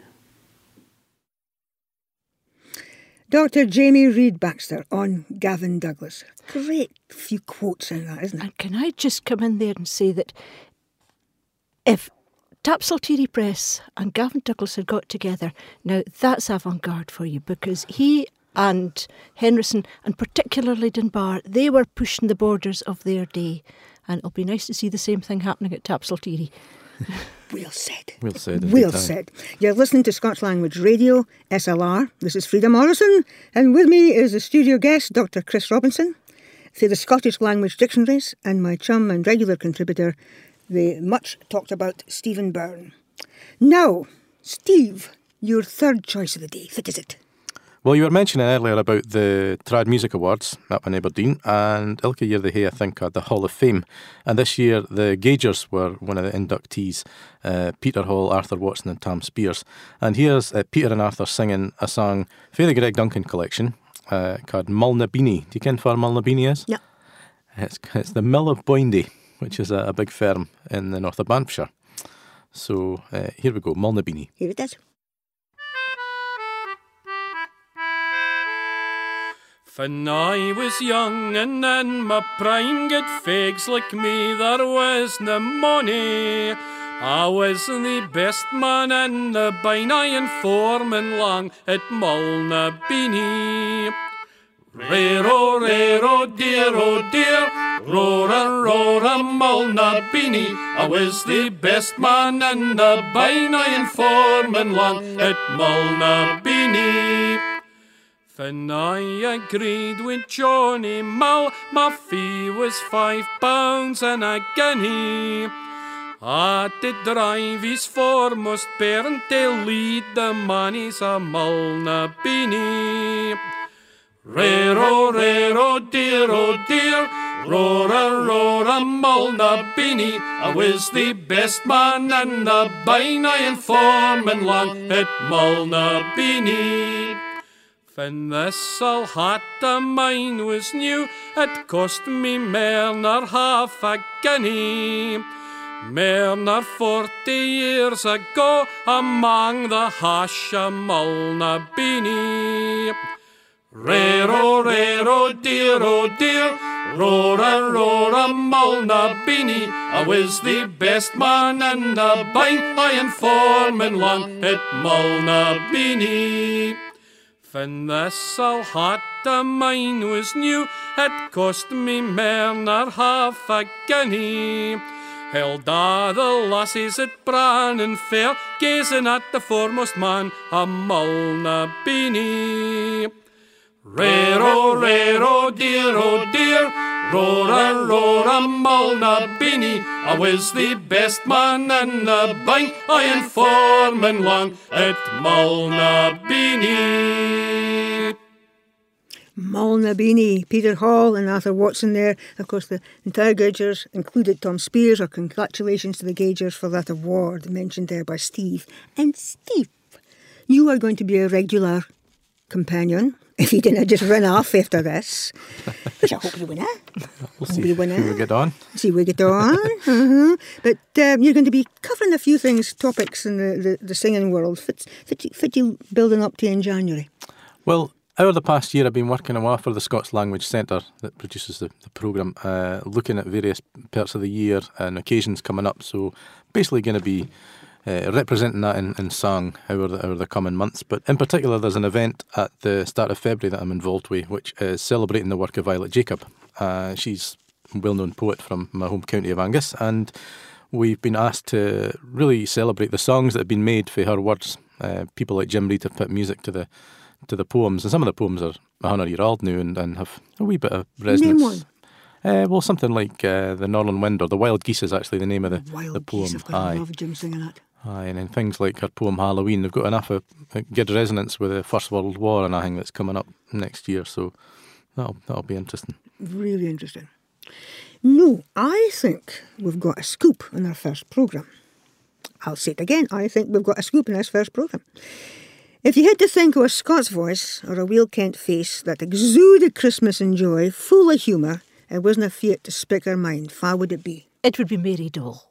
Dr. Jamie Reid Baxter on Gavin Douglas. Great few quotes in that, isn't it? And can I just come in there and say that if Tapsaltiri Press and Gavin Douglas had got together, now that's avant-garde for you, because he and Henryson, and particularly Dunbar, they were pushing the borders of their day. And it'll be nice to see the same thing happening at Tapsaltiri. Well said. Well said. Well said. You're listening to Scots Language Radio, SLR. This is Frida Morrison, and with me is the studio guest, Dr. Chris Robinson, for the Scottish Language Dictionaries, and my chum and regular contributor, the much talked about Stephen Byrne. Now, Steve, your third choice of the day, what is it? Well, you were mentioning earlier about the Trad Music Awards up in Aberdeen, and ilka year they hae, I think, the Hall of Fame. And this year the Gaugers were one of the inductees, Peter Hall, Arthur Watson and Tam Spears. And here's Peter and Arthur singing a song for the Greg Duncan collection called Mulnabeenie. Do you ken where Mulnabeenie is? Yeah. It's the Mill of Boindy, which is a big firm in the north of Banffshire. So here we go, Mulnabeenie. Here it is. When I was young and in my prime, good fegs like me, there was no money. I was the best man in the Bynai and foreman long at Mulnabeenie. Rero, rero, dear, oh dear, rora, rora, Mulnabeenie. I was the best man in the Bynai and foreman long at Mulnabeenie. When I agreed with Johnny Mull, my fee was £5 and a guinea. I did drive his foremost parent to lead the mannies of Mulnabeenie. Rero, rero, dear, oh dear, rora, rora, Mulnabeenie. I was the best man in the Bynai and foreman long at Mulnabeenie. When this all hat of mine was new, it cost me mair nor half a guinea. Mair nor 40 years ago, among the hash of Mulnabeenie. Rero, rero, dear, oh dear, rora, rora, Mulnabeenie. I was the best man in the Bynai and foreman long at Mulnabeenie. When this all hat of mine was new, it cost me mair nor half a guinea. Held a the lassies at Bran and Fair, gazing at the foremost man of Mulnabeenie. Rero, rero, dear, oh dear, rora, rora, Mulnabeenie. I was the best man in the Bynai and foreman long at Mulnabeenie. Mulnabeenie, Peter Hall and Arthur Watson there. Of course, the entire Gaugers included Tom Spears. Our congratulations to the Gaugers for that award mentioned there by Steve. And Steve, you are going to be a regular companion if you didn't just run off after this, which I hope you win it. We'll see how we get on. See we get on. But you're going to be covering a few topics in the singing world. Fit you building up to in January? Well, over the past year I've been working a while for the Scots Language Centre that produces the programme, looking at various parts of the year and occasions coming up. So basically going to be representing that in song over the coming months. But in particular, there's an event at the start of February that I'm involved with, which is celebrating the work of Violet Jacob. She's a well-known poet from my home county of Angus, and we've been asked to really celebrate the songs that have been made for her words. People like Jim Reid have put music to the poems, and some of the poems are 100 year old now and have a wee bit of resonance. Name one. Well, something like The Northern Wind or The Wild Geese is actually the name of the Wild poem. Geese, I've got to love Jim singing that. Aye, and then things like her poem Halloween, they've got enough of good resonance with the First World War and I think that's coming up next year, so that'll be interesting. Really interesting. No, I think we've got a scoop in our first programme. I'll say it again, I think we've got a scoop in this first programme. If you had to think of a Scots voice or a Wheel Kent face that exuded Christmas and joy, full of humour, and wasn't afeard to speak her mind, how would it be? It would be Mary Dole.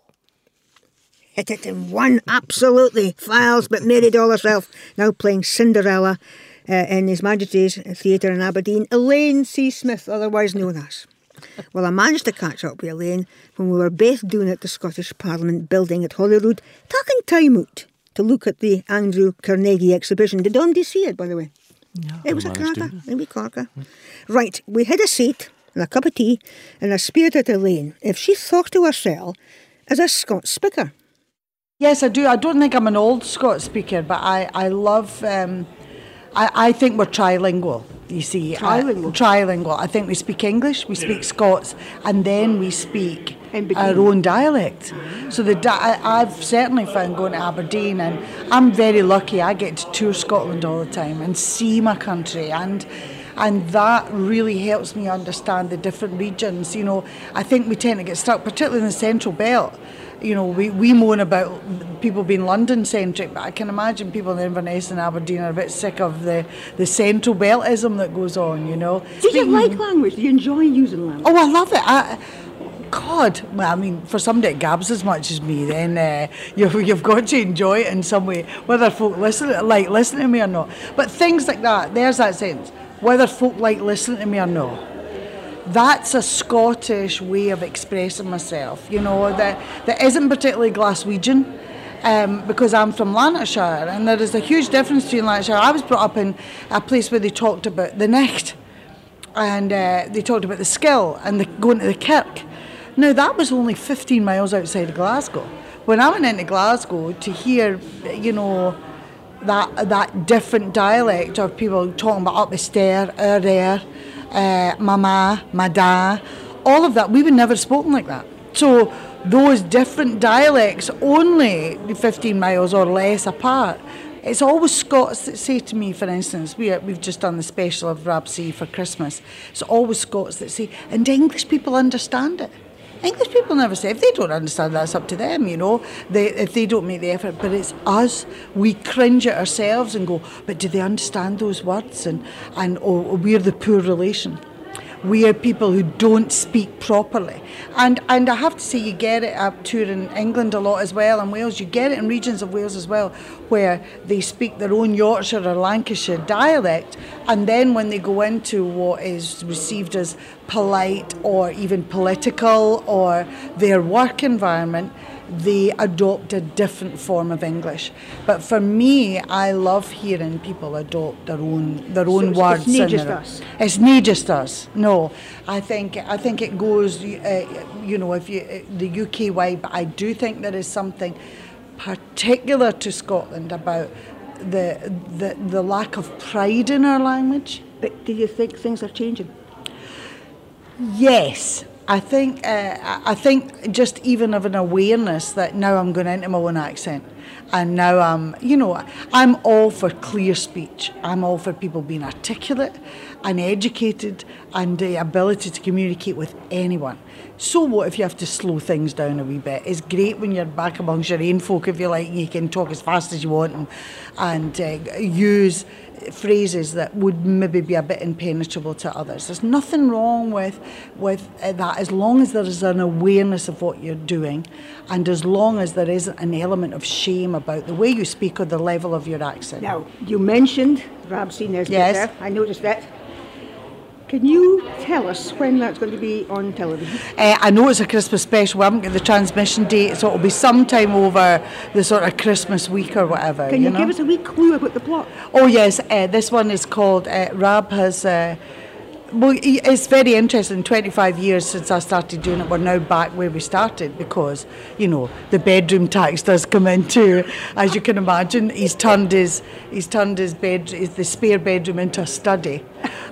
Hit it in one, absolutely. Files, but Mary Dole herself, now playing Cinderella in His Majesty's Theatre in Aberdeen. Elaine C. Smith, otherwise known as. Well, I managed to catch up with Elaine when we were both down at the Scottish Parliament building at Holyrood, taking time out to look at the Andrew Carnegie exhibition. Did Andy see it, by the way? No. It was a cracker, a wee corker. Right, we had a seat and a cup of tea, and I speared at Elaine if she thought to herself as a Scots speaker. Yes, I do. I don't think I'm an old Scots speaker, but I love... I think we're trilingual, you see. Trilingual? Trilingual. I think we speak English, we speak Scots, and then we speak our own dialect. So I've certainly found going to Aberdeen, and I'm very lucky. I get to tour Scotland all the time and see my country, and that really helps me understand the different regions. You know, I think we tend to get stuck, particularly in the Central Belt. You know, we moan about people being London-centric, but I can imagine people in Inverness and Aberdeen are a bit sick of the Central Beltism that goes on, you know. Do you like language? Do you enjoy using language? Oh, I love it. God, well, I mean, for somebody that gabs as much as me, then you've got to enjoy it in some way, whether folk like listening to me or not. But things like that, there's that sense, whether folk like listening to me or not. That's a Scottish way of expressing myself, you know, that isn't particularly Glaswegian, because I'm from Lanarkshire, and there is a huge difference between Lanarkshire. I was brought up in a place where they talked about the Nicht, and they talked about the skill and going to the kirk. Now, that was only 15 miles outside of Glasgow. When I went into Glasgow to hear, you know, that different dialect of people talking about up the stair, there, mama, mada, all of that, we would never have spoken like that. So those different dialects, only 15 miles or less apart, it's always Scots that say to me, for instance, we've just done the special of Rab C for Christmas, it's always Scots that say, and English people understand it. English people never say, if they don't understand, that's up to them, you know, if they don't make the effort. But it's us, we cringe at ourselves and go, but do they understand those words? And we're the poor relation. We are people who don't speak properly. And I have to say, you get it up tour in England a lot as well, and Wales. You get it in regions of Wales as well, where they speak their own Yorkshire or Lancashire dialect, and then when they go into what is received as polite or even political or their work environment, they adopt a different form of English. But for me, I love hearing people adopt their own words. It's not just us. It's not just us. No, I think it goes. You know, if the UK wide, but I do think there is something particular to Scotland about the lack of pride in our language. But do you think things are changing? Yes. I think just even of an awareness that now I'm going into my own accent, and now I'm all for clear speech. I'm all for people being articulate and educated and the ability to communicate with anyone. So what if you have to slow things down a wee bit? It's great when you're back amongst your own folk, if you like, and you can talk as fast as you want and use phrases that would maybe be a bit impenetrable to others. There's nothing wrong with that, as long as there is an awareness of what you're doing, and as long as there isn't an element of shame about the way you speak or the level of your accent. Now, you mentioned Rab C. Nesbitt Yes. there. I noticed that. Can you tell us when that's going to be on television? I know it's a Christmas special. We haven't got the transmission date, so it'll be sometime over the sort of Christmas week or whatever. Can you give us a wee clue about the plot? Oh yes, this one is called Rab has. Well, it's very interesting. 25 years since I started doing it, we're now back where we started because, you know, the bedroom tax does come in too. As you can imagine, he's turned his the spare bedroom into a study,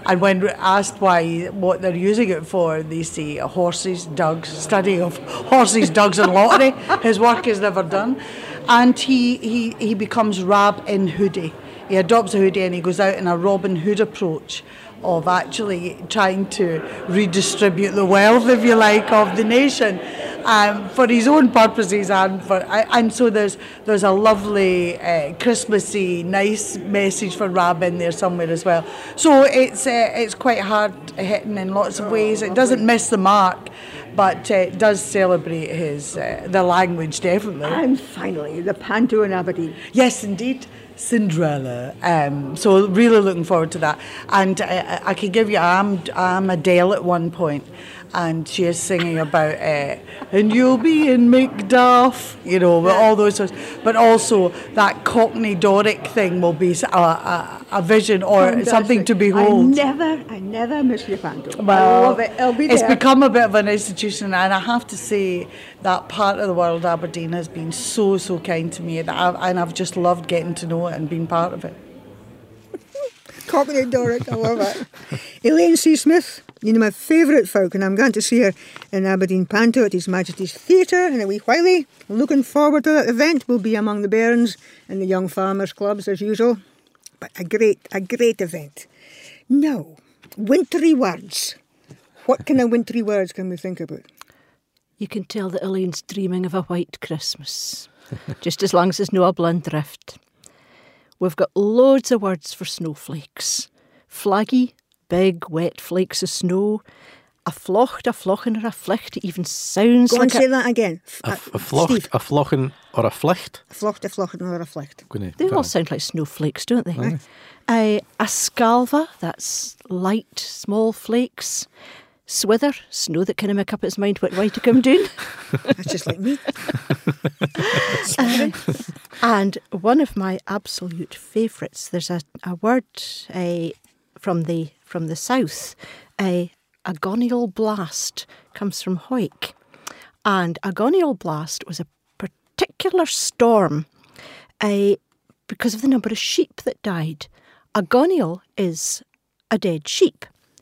And when asked what they're using it for, they say horses, dogs, study of horses, dogs and lottery. His work is never done. And he becomes Rab in Hoodie. He adopts a hoodie and he goes out in a Robin Hood approach of actually trying to redistribute the wealth, if you like, of the nation for his own purposes and so there's a lovely Christmassy, nice message for Rab in there somewhere as well. So it's quite hard hitting in lots of ways. It doesn't miss the mark, but it does celebrate the language definitely. And finally, the Panto in Aberdeen. Yes, indeed. Cinderella. So really looking forward to that. And I can give you, I'm Adele at one point, and she is singing about, and you'll be in Macduff, with all those sorts. But also that Cockney Doric thing will be a vision or something to behold. I never miss the Panto. Well, I love it. It'll be it's there. become a bit of an institution, and I have to say that part of the world, Aberdeen, has been so kind to me, and I've just loved getting to know it and being part of it. Cockney Doric, I love it. Elaine C. Smith, my favourite folk, and I'm going to see her in Aberdeen Panto at His Majesty's Theatre in a wee while. Looking forward to that event. We'll be among the bairns and the young farmers' clubs as usual. But a great event. Now, wintry words. What kind of wintry words can we think about? You can tell that Elaine's dreaming of a white Christmas, just as long as there's no a blunt drift. We've got loads of words for snowflakes. Flaggy, big, wet flakes of snow. A flocht, a flochen, or a flicht even sounds Go like and say that again. A flocht, Steve. a flochen, or a flicht? A flocht, a flochen, or a flicht. They all sound like snowflakes, don't they? A scalva, that's light, small flakes. Swither, snow that can make up its mind what way to come down. That's just like me. And one of my absolute favourites, there's a word from the south, a agonial blast comes from Hoik. And agonial blast was a particular storm because of the number of sheep that died. Agonial is a dead sheep,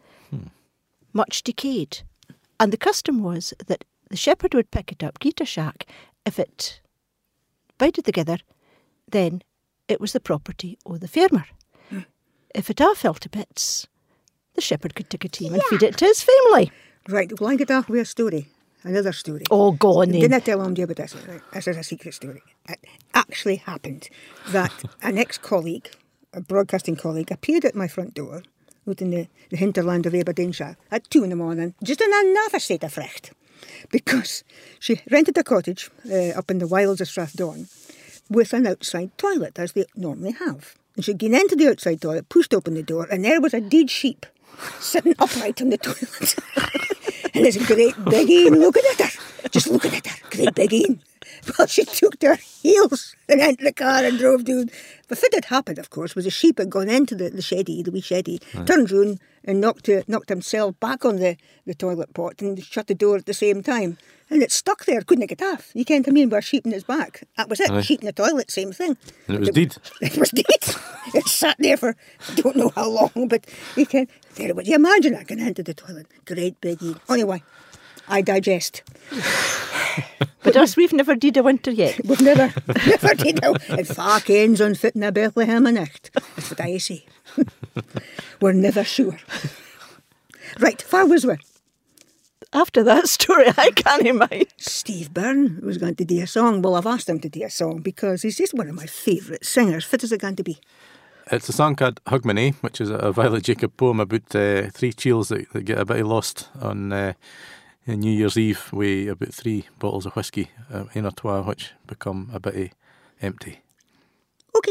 much decayed. And the custom was that the shepherd would pick it up, get a shack. If it bided together, then it was the property of the farmer. If it all fell to bits, the shepherd could take a team and feed it to his family. Right, well, I get off with a story. Another story. Oh, go on then. Didn't I tell him about this? Right, this is a secret story. It actually happened that an ex-colleague, a broadcasting colleague, appeared at my front door out in the hinterland of Aberdeenshire at 2 a.m, just in another state of fright, because she rented a cottage up in the wilds of Strathdorn with an outside toilet, as they normally have. And she'd gone into the outside toilet, pushed open the door, and there was a dead sheep sitting upright on the toilet. And there's a great big Ian looking at her, just looking at her, great big Ian. Well, she took to her heels and into the car and drove down. But what had happened, of course, was a sheep had gone into the wee sheddy, turned round and knocked himself back on the toilet pot and shut the door at the same time. And it stuck there, couldn't get off. You can't come in with a sheep in his back. That was it, sheep in the toilet, same thing. And it was dead. It was dead. It sat there for I don't know how long, but you can. There it was. You imagine that going into the toilet. Great big Ian. Anyway, I digest. But us, we've never did a winter yet. We've never did a and far ends on fit in a Bethlehem and echt. That's what I say. We're never sure. Right, far was we? After that story, I can't imagine. Steve Byrne was going to do a song. Well, I've asked him to do a song because he's just one of my favourite singers. Fit is it going to be? It's a song called Hogmanay, which is a Violet Jacob poem about 3 chiels that get a bit lost on New Year's Eve with about 3 bottles of whiskey, un or twa, which become a bit empty. Okay.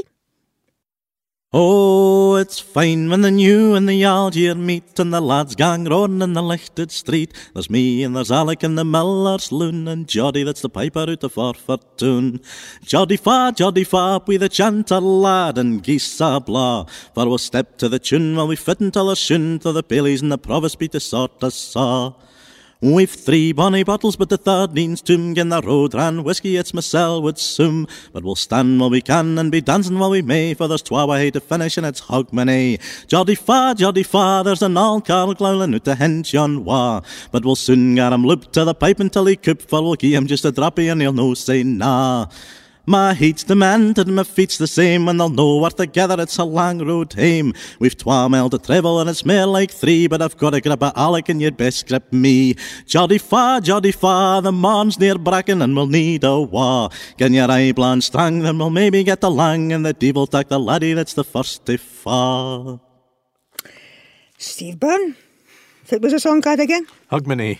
Oh, it's fine when the new and the old year meet and the lads gang round in the lichted street. There's me and there's Alec in the miller's loon and Joddy that's the piper out of Forfeit tune. Joddy fa, we the chanter lad and geese a blah. For we'll step to the tune while we fit until the shoon till the Baileys and the provost beat the sort of saw. We've 3 bonny bottles, but the third needs toom. Gin the road ran whiskey, it's mysel would soom. But we'll stand while we can and be dancing while we may, for there's 12 way to finish and it's Hogmanay. Joddy fa, there's an old Carl glowling out the hench yon wa. But we'll soon get him looped to the pipe until he coop, for we'll gie him just a drappy and he'll no say nah. My heat's demented and my feet's the same, and they'll know we're together, it's a long road hame. We've 12 mile to travel and it's more like 3, but I've got to grip a Alec and you'd best grip me. Joddy fa, the morn's near bracken and we'll need a wa. Gin your eye bland strang, then we'll maybe get the lang, and the devil take the laddie that's the first to fa. Steve Byrne. What was the song called again? Hogmanay.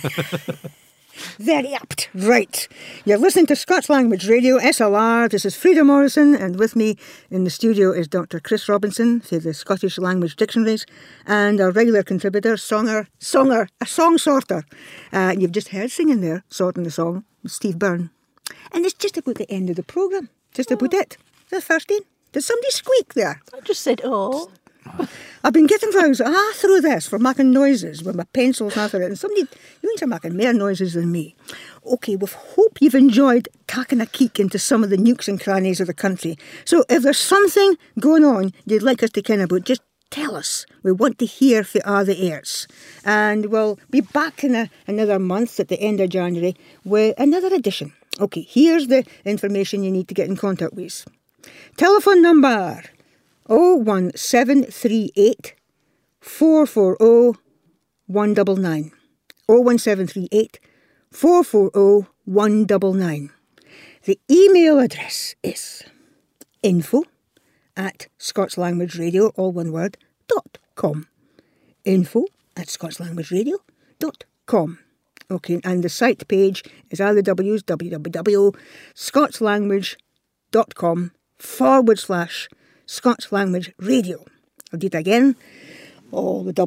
Very apt. Right. You're listening to Scots Language Radio, SLR. This is Frida Morrison, and with me in the studio is Dr. Chris Robinson for the Scottish Language Dictionaries, and our regular contributor, a song sorter. You've just heard singing there, sorting the song, Steve Byrne. And it's just about the end of the programme. Just about it. The first in. Did somebody squeak there? I just said, oh. I've been getting roused through this for making noises with my pencils after it, and somebody, you are making more noises than me. OK, we hope you've enjoyed taking a peek into some of the nooks and crannies of the country. So if there's something going on you'd like us to ken about, just tell us. We want to hear for all the airs. And we'll be back in another month at the end of January with another edition. OK, here's the information you need to get in contact with. Telephone number 01738 440 199. 01738 440 199. The email address is info@scotslanguageradio, all one word, .com. info@scotslanguageradio.com. Okay, and the site page is either www.scotslanguage.com/Scots Language Radio. I'll do it again. All the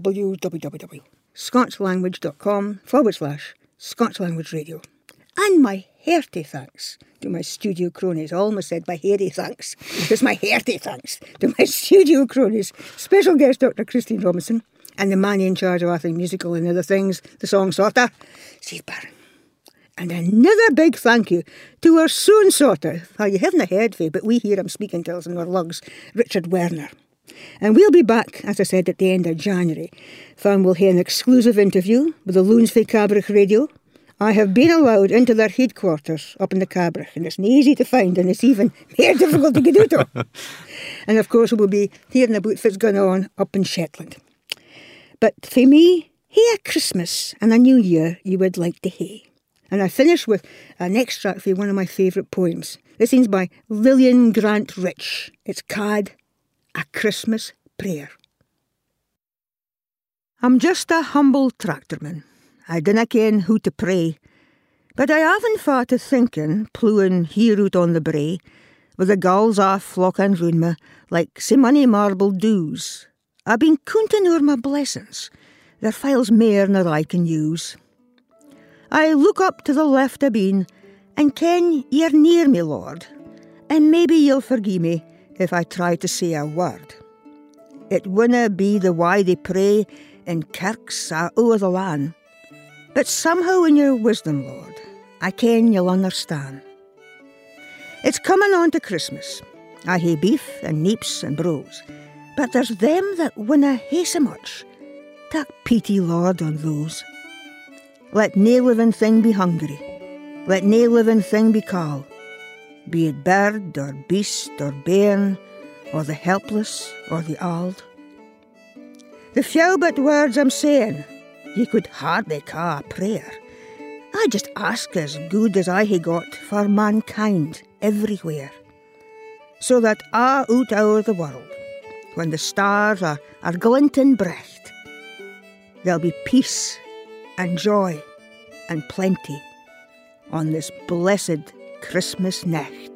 www.scotslanguage.com/Scots Language Radio. And my hearty thanks to my studio cronies. I almost said my hairy thanks. It's my hearty thanks to my studio cronies. Special guest Dr. Christine Robinson, and the man in charge of Athling Musical and other things, the song sorter, Steve Byrne. And another big thank you to our soon sorter, you haven't heard of it, but we hear him speaking to us in our lugs, Richard Werner. And we'll be back, as I said, at the end of January. Then we'll hear an exclusive interview with the Loons for Cabrach Radio. I have been allowed into their headquarters up in the Cabrach, and it's not easy to find, and it's even more difficult to get out of. And of course we'll be hearing about what's going on up in Shetland. But for me, hey, a Christmas and a New Year you would like to hae. And I finish with an extract from one of my favourite poems. This is by Lillian Grant Rich. It's called A Christmas Prayer. I'm just a humble tractorman. I dinna ken who to pray, but I haven't far to thinking, ploughing here out on the brae, with the gulls a flocking round me like sae many marble dews. I've been counting o'er my blessings, their files mair nor I can use. I look up to the left a been, and ken you're near me, Lord, and maybe you'll forgive me if I try to say a word. It winna be the way they pray in kirks o'er the land, but somehow in your wisdom, Lord, I ken you'll understand. It's coming on to Christmas. I hae beef and neeps and brose, but there's them that winna hae so much. Tak pity, Lord, on those. Let nae living thing be hungry. Let nae living thing be cauld. Be it bird or beast or bairn, or the helpless or the auld. The few but words I'm saying, ye could hardly ca' a prayer. I just ask as good as I hae got for mankind everywhere, so that a' out o'er the world, when the stars are glinting bright, there'll be peace and joy and plenty on this blessed Christmas night.